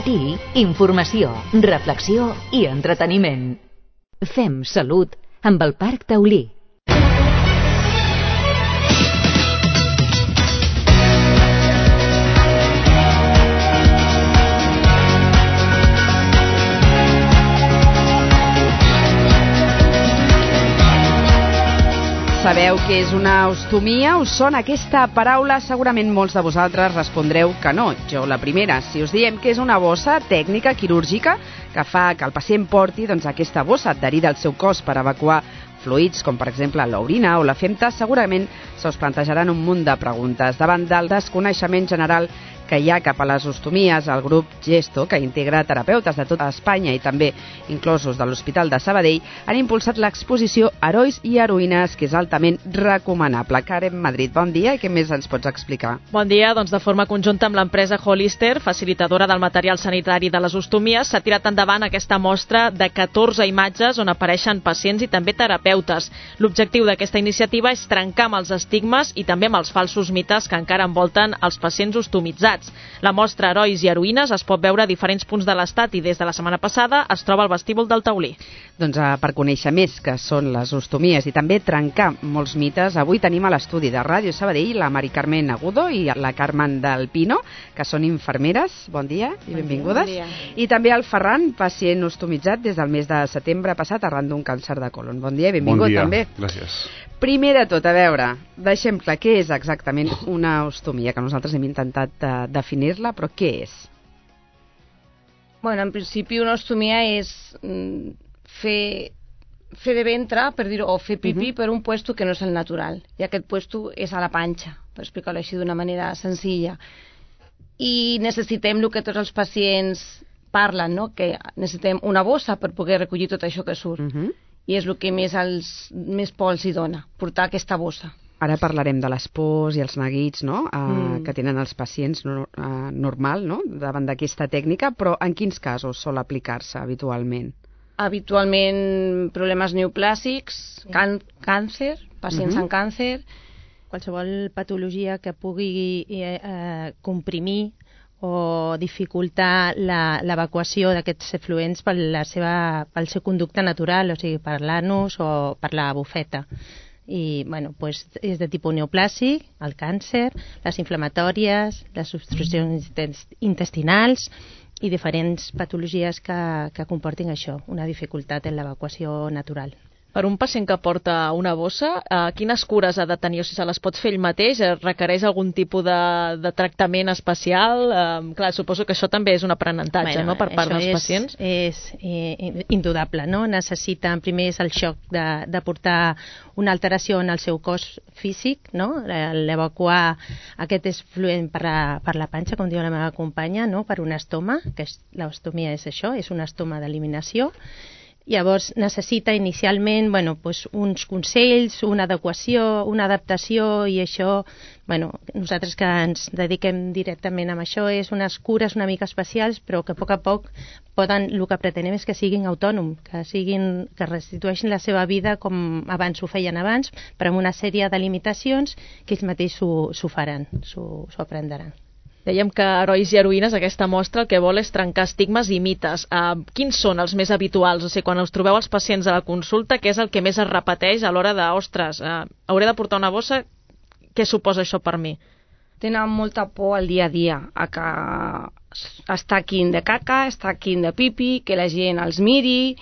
matí, informació, reflexió i entreteniment. Fem salut amb el Parc Taulí. Sabeu què és una ostomia? Us sona aquesta paraula? Segurament molts de vosaltres respondreu que no. Jo la primera. Si us diem que és una bossa tècnica quirúrgica que fa que el pacient porti aquesta bossa adherida al seu cos per evacuar fluids, com per exemple l'orina o la femta, segurament se us plantejaran un munt de preguntes. Davant del desconeixement general que hi ha cap a les ostomies, el grup Gesto, que integra terapeutes de tota Espanya i també inclosos de l'Hospital de Sabadell, han impulsat l'exposició Herois i Heroïnes, que és altament recomanable. Karen Madrid, bon dia, i què més ens pots explicar? Bon dia, doncs de forma conjunta amb l'empresa Hollister, facilitadora del material sanitari de les ostomies, s'ha tirat endavant aquesta mostra de 14 imatges on apareixen pacients i també terapeutes. L'objectiu d'aquesta iniciativa és trencar amb els estigmes i també amb els falsos mites que encara envolten els pacients ostomitzats. La mostra Herois i Heroïnes es pot veure a diferents punts de l'Estat i des de la setmana passada es troba al vestíbul del Taulí. Doncs per conèixer més què són les ostomies i també trencar molts mites, avui tenim a l'estudi de Ràdio Sabadell la Mari Carmen Agudo i la Carmen del Pino, que són infermeres. Bon dia i benvingudes. Bon dia. I també el Ferran, pacient ostomitzat des del mes de setembre passat arran d'un càncer de colon. Bon dia i benvingut també. Bon dia, gràcies. Primer de tot, a veure, deixem clar què és exactament una ostomia, que nosaltres hem intentat definir-la, però què és? Bueno, en principi una ostomia és fer de ventre, per dir-ho, o fer pipí per un puesto que no és el natural. I aquest puesto és a la panxa, per explicar-ho així d'una manera senzilla. I necessitem el que tots els pacients parlen, no? Que necessitem una bossa per poder recollir tot això que surt. I és el que més por els hi dona, portar aquesta bossa. Ara parlarem de les pors i els neguits, no? Que tenen els pacients normal, no? Davant d'aquesta tècnica, però en quins casos sol aplicar-se habitualment? Habitualment problemes neoplàsics, càncer, pacients amb càncer. Qualsevol patologia que pugui comprimir o dificultar l'evacuació d'aquests efluents pel seu conducte natural, o sigui, per l'anus o per la bufeta. I, bueno, pues és de tipus neoplàsic, el càncer, les inflamatòries, les obstruccions intestinals i diferents patologies que comportin això, una dificultat en l'evacuació natural. Per un pacient que porta una bossa, quines cures ha de tenir? O sigui, se les pot fer ell mateix? Requereix algun tipus de tractament especial? Clar, suposo que això també és un aprenentatge, no?, per part dels pacients. És indudable, no? Necessiten, primer és el xoc de portar una alteració en el seu cos físic, no? L'evacuar aquest efluent per la panxa, com diu la meva companya, no? Per un estoma, que l'ostomia és això, és un estoma d'eliminació. Llavors necessita inicialment uns consells, una adequació, una adaptació, i això, nosaltres que ens dediquem directament a això, és unes cures una mica especials, però que a poc el que pretenem és que siguin autònoms, que restitueixin la seva vida com abans ho feien abans, però amb una sèrie de limitacions que ells mateixos s'ho faran, s'ho aprendran. Dèiem que Herois i Heroïnes, aquesta mostra, el que vol és trencar estigmes i mites. Quins són els més habituals? O sigui, quan us trobeu els pacients a la consulta, què és el que més es repeteix a l'hora de, ostres, hauré de portar una bossa, què suposa això per mi? Tenen molta por al dia a dia, a que es taquin de caca, es taquin de pipi, que la gent els miri.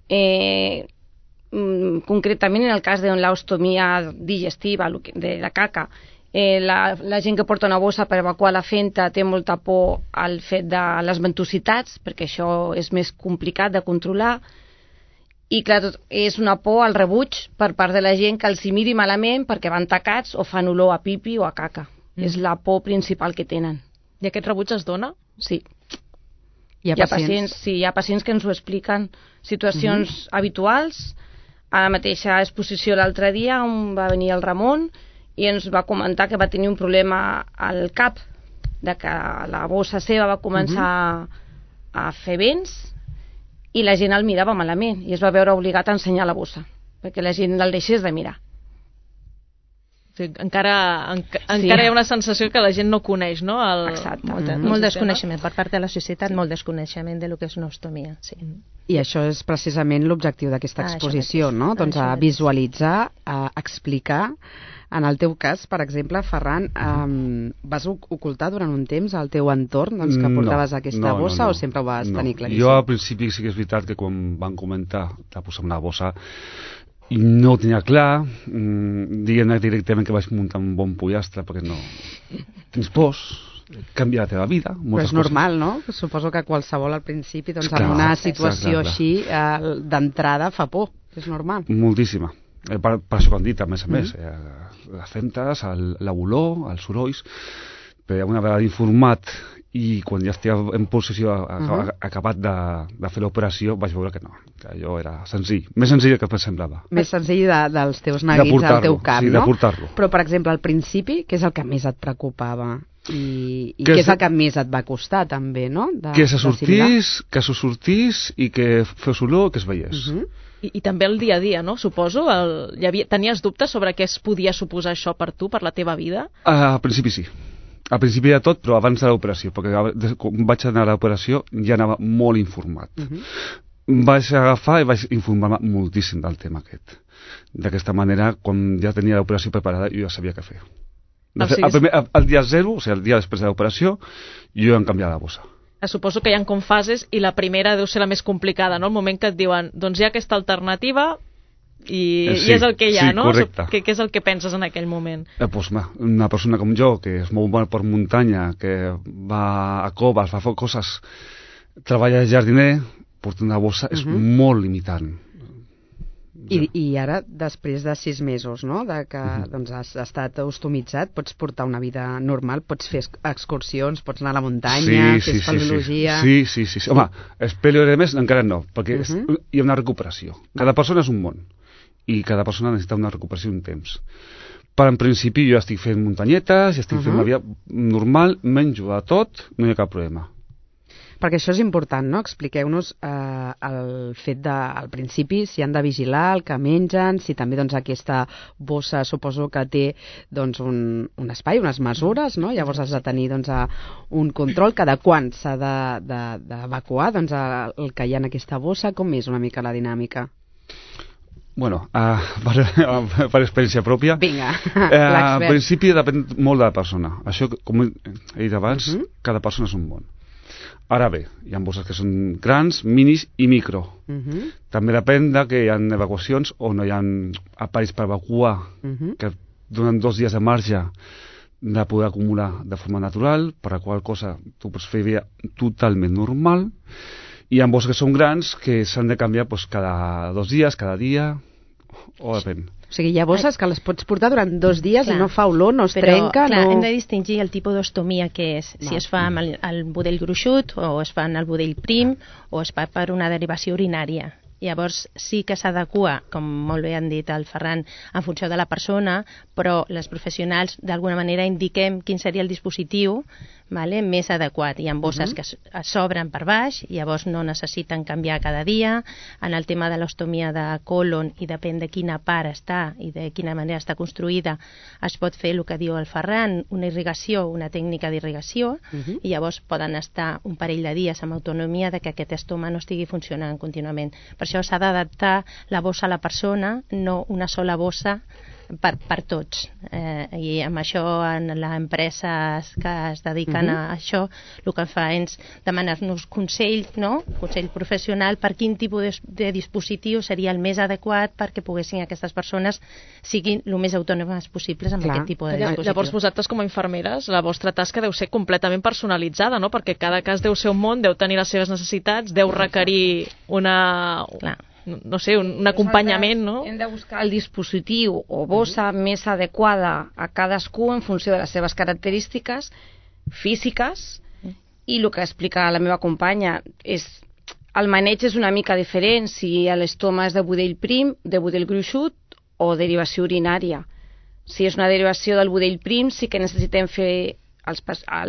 Concretament en el cas de l'ostomia digestiva, de la caca, la gent que porta una bossa per evacuar la femta té molta por al fet de les ventositats, perquè això és més complicat de controlar, i clar, és una por al rebuig per part de la gent que els hi miri malament perquè van tacats o fan olor a pipi o a caca. És la por principal que tenen. I aquest rebuig es dona? Sí. Hi ha pacients que ens ho expliquen, situacions habituals. A la mateixa exposició l'altre dia on va venir el Ramon i ens va comentar que va tenir un problema al cap, de que la bossa seva va començar a fer vents i la gent el mirava malament i es va veure obligat a ensenyar la bossa perquè la gent el deixés de mirar. Encara hi ha una sensació que la gent no coneix, no? Exacte. Molt desconeixement per part de la societat, molt desconeixement de lo que és una ostomia, sí. I això és precisament l'objectiu d'aquesta exposició, no? Doncs a visualitzar, a explicar. En el teu cas, per exemple, Ferran, vas ocultar durant un temps el teu entorn que portaves aquesta bossa o sempre ho vas tenir claríssim? Jo al principi sí que és veritat que quan van comentar de posar una bossa no ho tenia clar, diguem directament que vaig muntar un bon pollastre perquè no... Tens pors, canvia la teva vida, però és normal, no? Suposo que qualsevol al principi, doncs en una situació així, d'entrada fa por, és normal. Moltíssima. Per això ho han dit, a més, les femtes, l'olor, els sorolls, però una vegada informat i quan ja estic en possessió acabat de fer l'operació vaig veure que no, que allò era senzill, més senzill que semblava. Més senzill dels teus neguits al teu cap, sí, no? De portar-lo. Però, per exemple, al principi, què és el que més et preocupava? I què és el que més et va costar, també, no? Que se sortís i que fes olor, que es veiés. I també el dia a dia, no? Suposo. Tenies dubtes sobre què es podia suposar això per tu, per la teva vida? Al principi sí. Al principi de tot, però abans de l'operació, perquè quan vaig anar a l'operació ja anava molt informat. Vaig agafar i vaig informar-me moltíssim del tema aquest. D'aquesta manera, quan ja tenia l'operació preparada, jo ja sabia què fer. El dia 0, o sigui, el dia després de l'operació, jo em canviava de bossa. Suposo que hi ha com fases i la primera deu ser la més complicada, no? El moment que et diuen, doncs hi ha aquesta alternativa i és el que hi ha, no? Correcte. Què és el que penses en aquell moment? Pues, una persona com jo, que es mou molt per muntanya, que va a coves, fa coses, treballa de jardiner, portar una bossa és molt limitant. I ara, després de 6 mesos, no?, de que doncs, has estat ostomitzat, pots portar una vida normal, pots fer excursions, pots anar a la muntanya, fer espeleologia... Sí. Home, espeleologia més encara no, perquè hi ha una recuperació. Cada persona és un món, i cada persona necessita una recuperació un temps. Però en principi jo estic fent muntanyetes, estic fent una vida normal, menjo de tot, no hi ha cap problema. Perquè això és important, no? Expliqueu-nos el fet de, al principi, si han de vigilar el que mengen, si també doncs, aquesta bossa suposo que té doncs, un espai, unes mesures, no? Llavors has de tenir doncs, un control, cada quan s'ha d'evacuar doncs, el que hi ha en aquesta bossa, com és una mica la dinàmica? Bueno, per experiència pròpia, vinga, al principi depèn molt de la persona. Això, com he dit abans, cada persona és un món. Ara bé, hi ha bosses que són grans, minis i micro. També depèn de que hi ha evacuacions o no hi ha aparells per evacuar, que donen 2 dies de marge de poder acumular de forma natural, per la qual cosa tu pots fer vida totalment normal. Hi ha bosses que són grans que s'han de canviar doncs, cada 2 dies, cada dia, o depèn. O sigui, hi ha bosses que les pots portar durant 2 dies i no fa olor, no es trenca... Clar, hem de distingir el tipus d'ostomia que és. Si es fa amb el budell gruixut, o es fa en el budell prim, o es fa per una derivació urinària. Llavors sí que s'adequa, com molt bé han dit el Ferran, en funció de la persona, però les professionals d'alguna manera indiquem quin seria el dispositiu més adequat. Hi ha bosses que s'obren per baix, llavors no necessiten canviar cada dia. En el tema de l'ostomia de colon, i depèn de quina part està i de quina manera està construïda, es pot fer el que diu el Ferran, una irrigació, una tècnica d'irrigació, i llavors poden estar un parell de dies amb autonomia de que aquest estoma no estigui funcionant contínuament. Per això s'ha d'adaptar la bossa a la persona, no una sola bossa per tots. I amb això en les empreses que es dediquen a això, el que fa és demanar-nos consell, no? Consell professional per quin tipus de dispositiu seria el més adequat perquè poguessin aquestes persones siguin el més autònomes possibles amb aquest tipus de dispositiu. Llavors vosaltres com a infermeres, la vostra tasca deu ser completament personalitzada, no? Perquè cada cas deu ser un món, deu tenir les seves necessitats, deu requerir una... no sé, un acompanyament, no? Hem de buscar el dispositiu o bossa més adequada a cadascú en funció de les seves característiques físiques, i el que explica la meva companya és el maneig és una mica diferent si l'estoma és de budell prim, de budell gruixut o derivació urinària. Si és una derivació del budell prim sí que necessitem fer els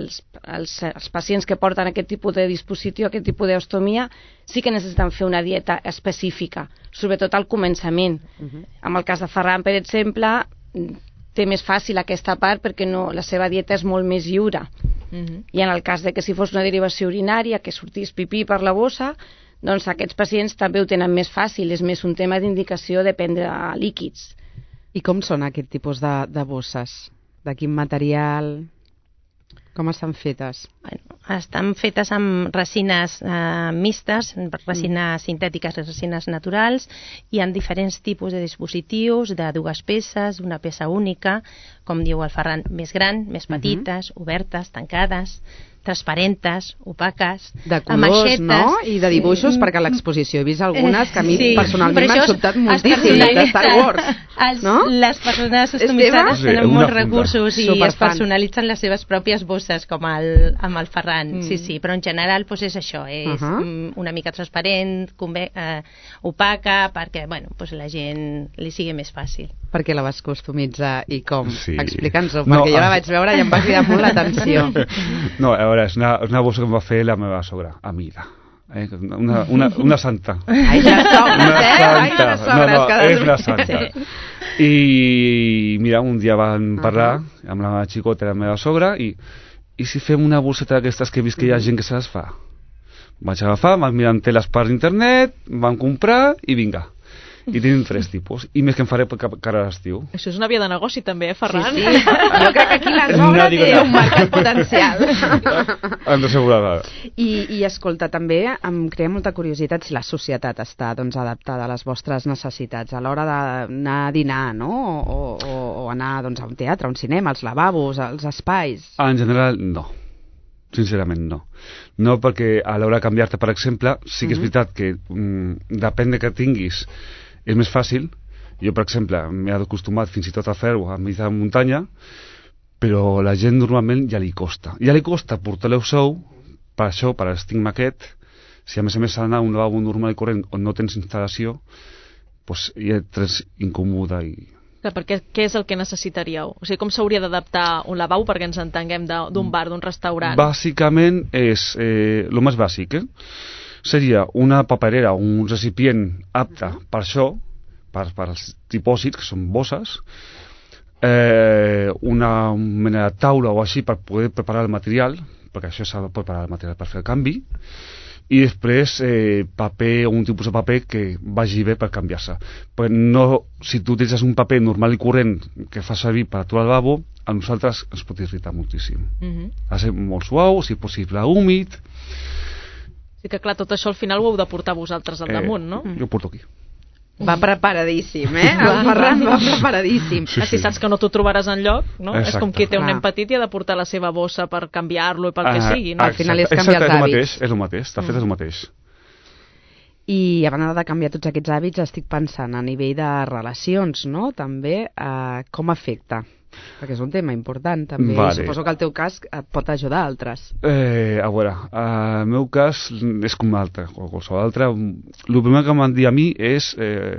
pacients que porten aquest tipus de dispositiu, aquest tipus d'ostomia, sí que necessiten fer una dieta específica, sobretot al començament. En el cas de Ferran, per exemple, té més fàcil aquesta part perquè la seva dieta és molt més lliure. I en el cas de que si fos una derivació urinària, que sortís pipí per la bossa, doncs aquests pacients també ho tenen més fàcil, és més un tema d'indicació de prendre líquids. I com són aquest tipus de bosses? De quin material? Com estan fetes? Bueno, estan fetes amb resines mixtes, resines sintètiques i resines naturals. Hi ha diferents tipus de dispositius, de 2 peces, una peça única, com diu el Ferran, més gran, més petites, obertes, tancades, transparentes, opaques, de colors, no? I de dibuixos, perquè a l'exposició he vist algunes que a mi personalment m'han sobtat moltíssim, de Star Wars, no? Les persones customitzades tenen molts recursos i Superfan. es personalitzen les seves pròpies bosses, com amb el Ferran, sí, però en general és això, és una mica transparent, opaca, perquè la gent li sigui més fàcil. Per què la vas customitzar i com? Sí. Explica'ns-ho, perquè jo la vaig veure i em va cridar molt l'atenció. No, a veure, és una bossa que em va fer la meva sogra, Amida. Una santa. Ai, les sogres, Ai, les sogres. És una santa. I mira, un dia van parlar amb la xicota de la meva sogra i si fem una bosseta d'aquestes que he vist que hi ha gent que se les fa? Vaig agafar, vam mirar teles per internet, vam comprar i vinga. I tenim 3 tipus. I més que em faré per cara a l'estiu. Això és una via de negoci també, Ferran? Sí. Jo crec que aquí la sogra té un mercat potencial. Hem d'assegurar. I escolta, també em crea molta curiositat si la societat està adaptada a les vostres necessitats a l'hora d'anar a dinar, no? O anar a un teatre, a un cinema, als lavabos, als espais. En general, no. Sincerament, no. No, perquè a l'hora de canviar-te, per exemple, sí que és veritat que depèn de que tinguis és més fàcil. Jo, per exemple, m'he acostumat fins i tot a fer-ho a mig de muntanya, però la gent normalment ja li costa. Ja li costa portar el sou, per això, per l'estigma aquest, si a més a més s'ha d'anar a un lavabo normal i corrent on no tens instal·lació, doncs ja ets incòmode i... Perquè què és el que necessitaríeu? O sigui, com s'hauria d'adaptar un lavabo perquè ens entenguem d'un bar, d'un restaurant? Bàsicament és el més bàsic, seria una paperera, un recipient apte per això, per als dipòsits, que són bosses, una mena de taula o així per poder preparar el material, perquè això s'ha de preparar el material per fer el canvi, i després paper o un tipus de paper que vagi bé per canviar-se. Però no, si tu utilitzes un paper normal i corrent que fa servir per aturar el lavabo, a nosaltres ens pot irritar moltíssim. Ha de ser molt suau, si possible húmid. Sí que clar, tot això al final ho heu de portar vosaltres al damunt, no? Jo ho porto aquí. Va preparadíssim, El Ferran va preparadíssim. Sí. Si saps que no t'ho trobaràs enlloc, no? Exacte. És com qui té un nen petit i ha de portar la seva bossa per canviar-lo i pel que sigui, no? Al final és canviar els hàbits. És el mateix, està fet el mateix. I a banda de canviar tots aquests hàbits, estic pensant a nivell de relacions, no? També com afecta. Perquè és un tema important, també. Vale. Suposo que el teu cas et pot ajudar a altres. A veure, el meu cas és com l'altre, o qualsevol altre. El primer que m'han dit a mi és...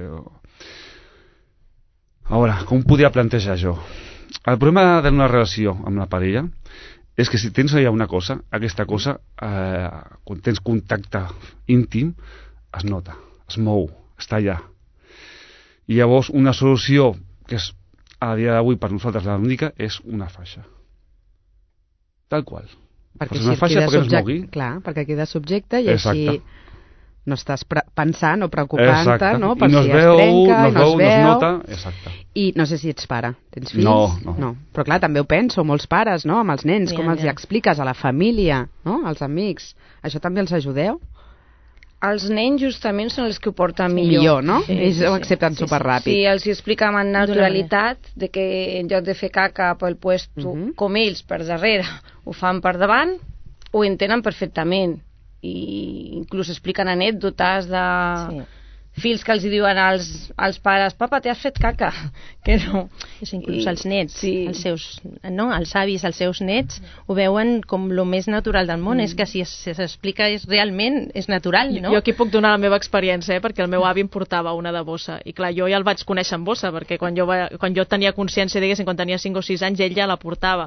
A veure, com podria plantejar jo? El problema d'una relació amb la parella és que si tens allà una cosa, aquesta cosa, quan tens contacte íntim, es nota, es mou, està allà. I llavors una solució que és a dia d'avui per nosaltres l'única és una faixa. Tal qual. Perquè una faixa perquè no es mogui. Clar, perquè queda subjecte i Exacte. així no estàs pensant o preocupant-te, no? Per no si es veu, es trenca, no es nota. Exacte. I no sé si ets pare. Tens fills? No. Però clar, també ho penso, molts pares, no? Amb els nens, com els hi expliques a la família, no? Als amics. Això també els ajudeu? Els nens justament són els que ho porten millor. Millor, no? Ells ho accepten superràpid. Sí, els hi explica amb naturalitat de que en lloc de fer caca pel puesto, com ells per darrere, ho fan per davant, ho entenen perfectament. I inclús expliquen anècdotes de fills que els diuen als pares: papa, t'has fet caca. Que no. Inclús els nets, els seus, no? Els avis, els seus nets ho veuen com el més natural del món. És que si s'explica realment és natural, no? Jo aquí puc donar la meva experiència, perquè el meu avi em portava una de bossa i clar, jo ja el vaig conèixer en bossa, perquè quan jo tenia consciència, diguéssim, quan tenia 5 o 6 anys, ell ja la portava.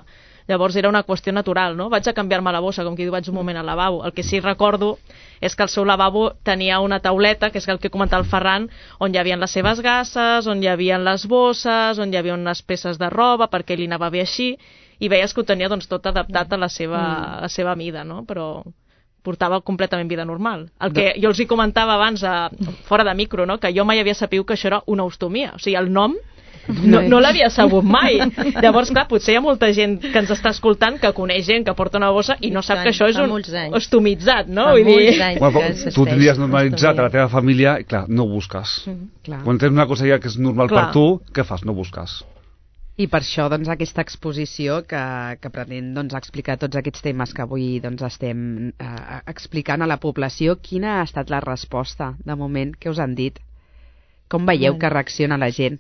Llavors era una qüestió natural, no? Vaig a canviar-me la bossa, com que diu, vaig un moment al lavabo. El que sí recordo és que el seu lavabo tenia una tauleta, que és el que comentava el Ferran, on hi havia les seves gasses, on hi havia les bosses, on hi havia unes peces de roba, perquè li anava bé així, i veies que ho tenia doncs, tot adaptat a la seva mida, no? Però portava completament vida normal. El que jo els hi comentava abans, fora de micro, no? Que jo mai havia sabut que això era una ostomia. O sigui, el nom no l'havia sabut mai. Llavors, clar, potser hi ha molta gent que ens està escoltant que coneix gent que porta una bossa i no sap que això és un ostomitzat, no? Vull dir... Tu tindries normalitzat a la teva família i, clar, no ho busques. Quan tens una cosa ja que és normal per tu, què fas? No ho busques. I per això doncs, aquesta exposició que pretén doncs, explicar tots aquests temes que avui doncs, estem explicant a la població, quina ha estat la resposta de moment que us han dit? Com veieu que reacciona la gent?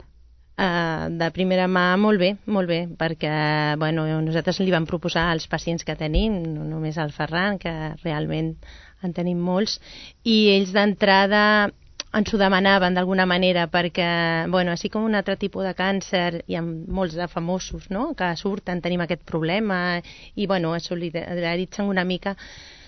De primera mà molt bé, perquè nosaltres li vam proposar als pacients que tenim, no només al Ferran, que realment en tenim molts, i ells d'entrada ens ho demanaven d'alguna manera perquè, així com un altre tipus de càncer, hi ha molts de famosos, no?, que surten, tenim aquest problema i, es solidaritzen una mica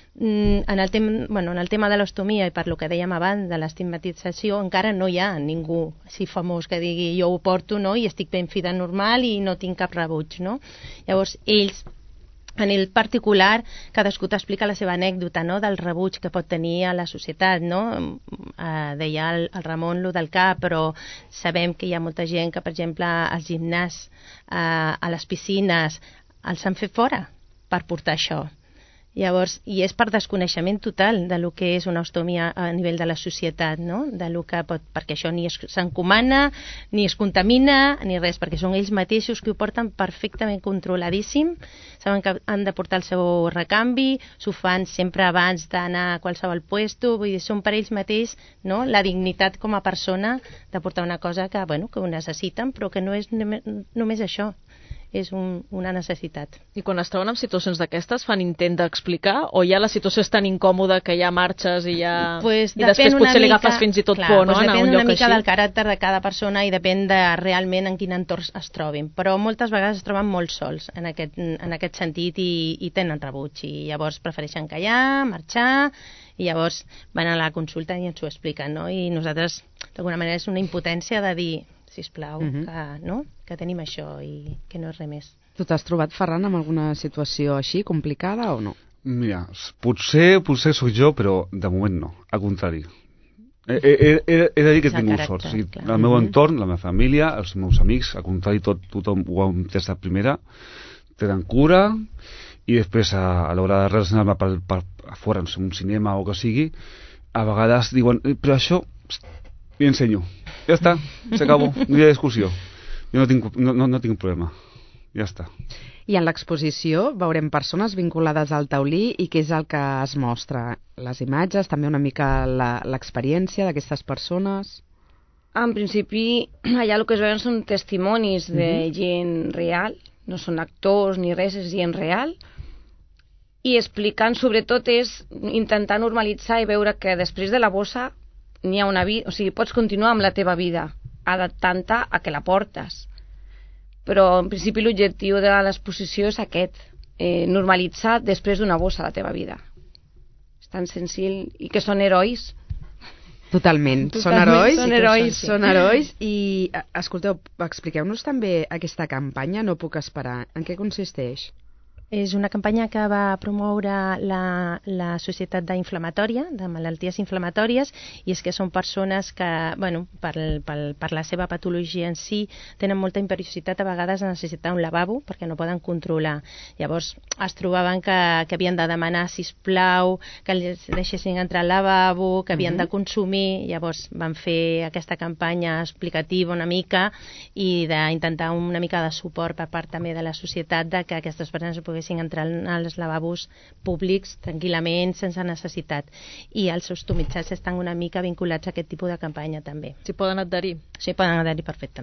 en el tema de l'ostomia i per lo que dèiem abans de l'estigmatització, encara no hi ha ningú així famós que digui jo ho porto, no?, i estic ben fida normal i no tinc cap rebuig, no? Llavors ells, en el particular, cadascú t'explica la seva anècdota, no?, del rebuig que pot tenir a la societat, no? Deia el Ramon lo del cap, però sabem que hi ha molta gent que, per exemple, al gimnàs, a les piscines, els han fet fora per portar això. Llavors, i és per desconeixement total de lo que és una ostomia a nivell de la societat, no? De lo que pot, perquè això ni s'encomana, ni es contamina, ni res, perquè són ells mateixos que ho porten perfectament controladíssim, saben que han de portar el seu recanvi, s'ho fan sempre abans d'anar a qualsevol puesto, vull dir, són per ells mateix, no?, la dignitat com a persona de portar una cosa que, que ho necessiten, però que no és només això. És una necessitat. I quan es troben en situacions d'aquestes fan intent d'explicar o ja la situació és tan incòmoda que ja marxes i ja... i després potser li agafes fins i tot por, no? Depèn una mica del caràcter de cada persona i depèn de realment en quin entorn es trobin, però moltes vegades es troben molt sols en aquest sentit i tenen rebuig i llavors prefereixen callar, marxar i llavors van a la consulta i ens ho expliquen, no? I nosaltres d'alguna manera és una impotència de dir sisplau, que tenim això i que no és res més. Tu t'has trobat, Ferran, amb alguna situació així complicada o no? Mira, potser sóc jo, però de moment no, al contrari. He de dir que he tingut sort. O sigui, el meu entorn, la meva família, els meus amics, al contrari, tothom ho ha entès de primera, tenen cura, i després a l'hora de relacionar-me per fora, no sé, un cinema o que sigui, a vegades diuen, però això li ensenyo. Ja està, s'acabó, no hi ha discussió. Jo no tinc problema. Ja està. I en l'exposició veurem persones vinculades al taulí i què és el que es mostra? Les imatges, també una mica l'experiència d'aquestes persones? En principi, allà el que es veuen són testimonis de gent real, no són actors ni res, és gent real, i explicant, sobretot, és intentar normalitzar i veure que després de la bossa n'hi ha una vida, o sigui, pots continuar amb la teva vida, adaptant-te a que la portes. Però, en principi, l'objectiu de l'exposició és aquest, normalitzar després d'una bossa la teva vida. És tan senzill, i que són herois. Totalment. Són herois. I, escolteu, expliqueu-nos també aquesta campanya No puc esperar. En què consisteix? És una campanya que va promoure la Societat d'Inflamatòria, de malalties inflamatòries, i és que són persones que, per la seva patologia en si, tenen molta imperiositat, a vegades a necessitar un lavabo, perquè no poden controlar. Llavors es trobaven que havien de demanar, sisplau, que els deixessin entrar al lavabo, que havien de consumir, llavors van fer aquesta campanya explicativa una mica i d'intentar una mica de suport per part també de la societat de que aquestes persones poguessin entrar als lavabos públics tranquil·lament, sense necessitat. I els ostomitzats estan una mica vinculats a aquest tipus de campanya també. S'hi poden adherir? S'hi poden adherir perfectament.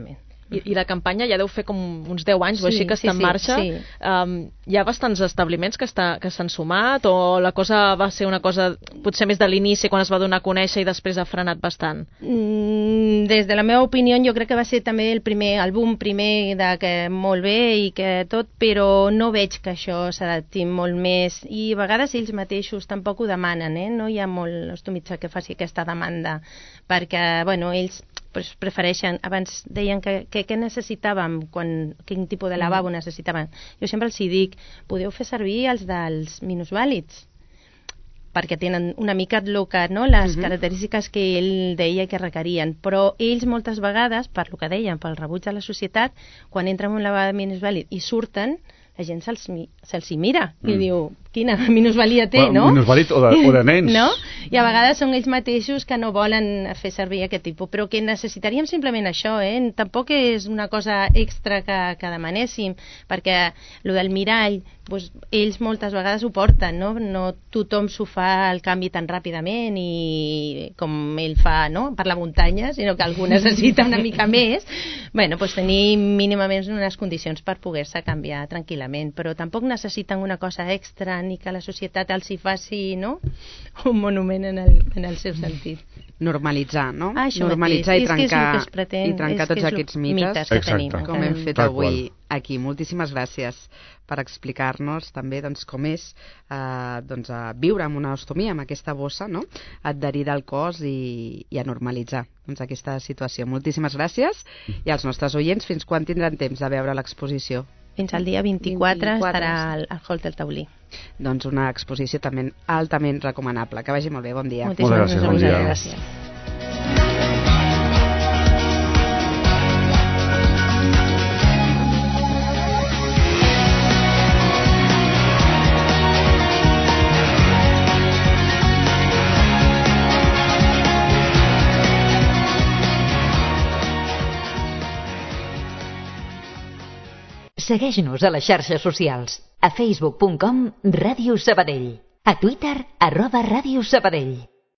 I la campanya ja deu fer com uns 10 anys o així que està en marxa. Sí. Hi ha bastants establiments que s'han sumat o la cosa va ser una cosa potser més de l'inici quan es va donar a conèixer i després ha frenat bastant? Des de la meva opinió jo crec que va ser també el boom primer de que molt bé i que tot, però no veig que això s'adapti molt més i a vegades ells mateixos tampoc ho demanen, no hi ha molt ostomitza que faci aquesta demanda perquè, bueno, ells prefereixen, abans deien que necessitàvem, quin tipus de lavabo necessitaven. Jo sempre els dic, podeu fer servir els dels minusvàlids, perquè tenen una mica les característiques que ell deia que requerien, però ells moltes vegades, per lo que deien, pel rebuig de la societat, quan entren en un lavabo de minusvàlid i surten, la gent se'ls hi mira i diu, quina minusvalia té, no? Minusvàlid o de nens. No? I a vegades són ells mateixos que no volen fer servir aquest tipus, però que necessitaríem simplement això, tampoc és una cosa extra que demanéssim, perquè el del mirall, doncs, ells moltes vegades ho porten, no tothom s'ho fa el canvi tan ràpidament i com ell fa, no? Per la muntanya, sinó que algú necessita una mica més. Bueno, doncs tenir mínimament unes condicions per poder-se canviar tranquil·lament, però tampoc necessiten una cosa extra ni que la societat els hi faci, no? Un monument en el seu sentit. Normalitzar, no? Això normalitzar mateix. i trencar tots aquests mites que tenim. Com hem fet avui aquí. Moltíssimes gràcies per explicar-nos també com és viure amb una ostomia, amb aquesta bossa, no? Adherir al cos i a normalitzar aquesta situació. Moltíssimes gràcies i als nostres oients, fins quan tindran temps de veure l'exposició? Fins al dia 24 estarà al Hall del Taulí. Doncs una exposició també altament recomanable. Que vagi molt bé, bon dia. Moltes gràcies, bon dia. Gràcies. Segueix-nos a les xarxes socials. A facebook.com/Ràdio Sabadell. A Twitter @Ràdio Sabadell.